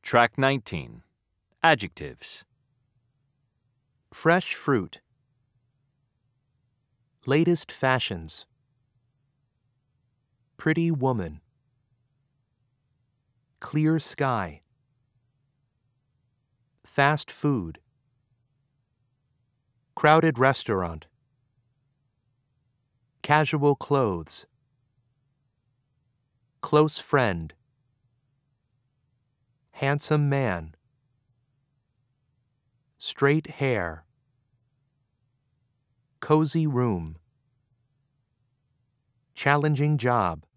Track 19. Adjectives. Fresh fruit. Latest fashions. Pretty woman. Clear sky. Fast food. Crowded restaurant. Casual clothes. Close friend. Handsome man. Straight hair. Cozy room. Challenging job.